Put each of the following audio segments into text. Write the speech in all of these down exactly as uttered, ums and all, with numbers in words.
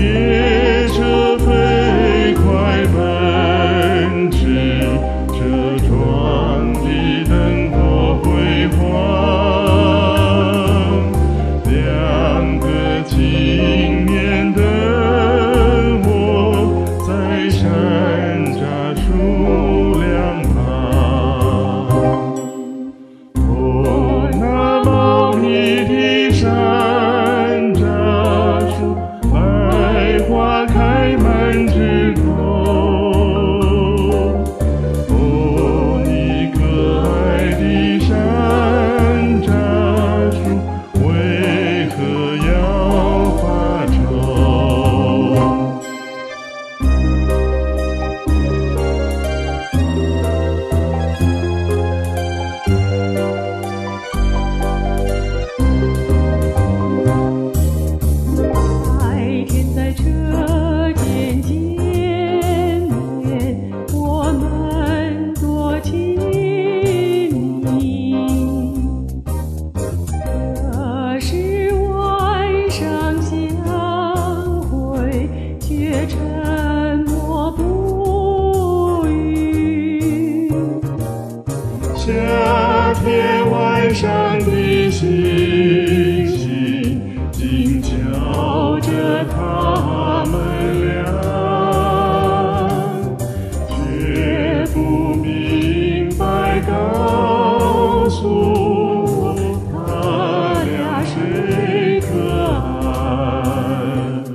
列车飞快奔驰，车窗的灯火辉煌。两个青年等我在山楂树两旁。哦，那茂密的山楂树，百花开满枝头。哦，你可爱的山楂树，为何要发愁？ 白天在车间见面，我们多亲密。可是晚上相会，却沉默不语。 夏天晚上的星星，静瞧着他们俩，却不明白告诉我，他俩谁可爱。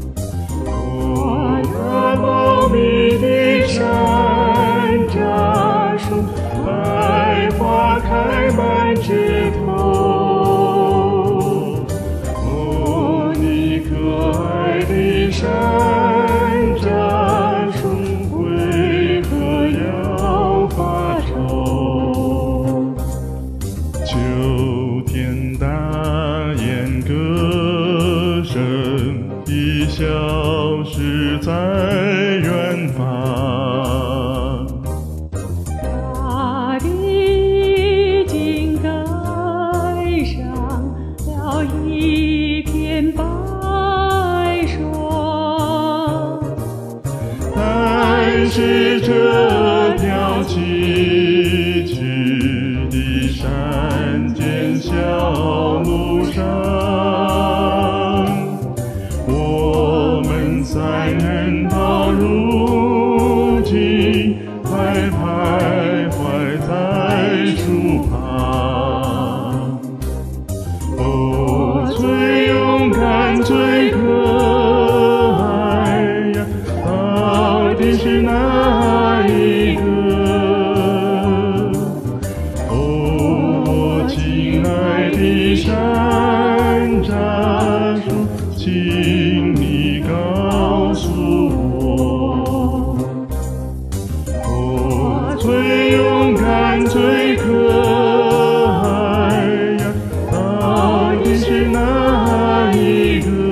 哦，那茂密的山楂树，百花开满枝头。哦，你可爱的山楂树，为何要发愁？秋天大雁歌声已消失在远方。 大地已经盖上了一片白霜， 但是这条崎岖的山间小路上，我们三人到如今还徘徊在树旁。哦，最勇敢最可爱呀，到底是哪一个？哦，我亲爱的山楂树，请你告诉我。哦，最勇敢最可爱呀，到底是哪一个？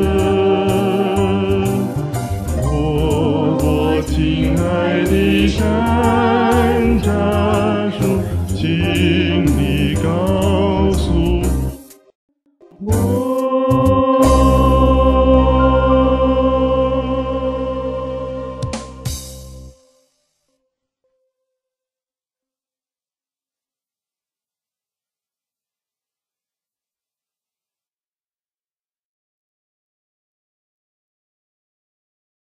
哦，我亲爱的山楂树，请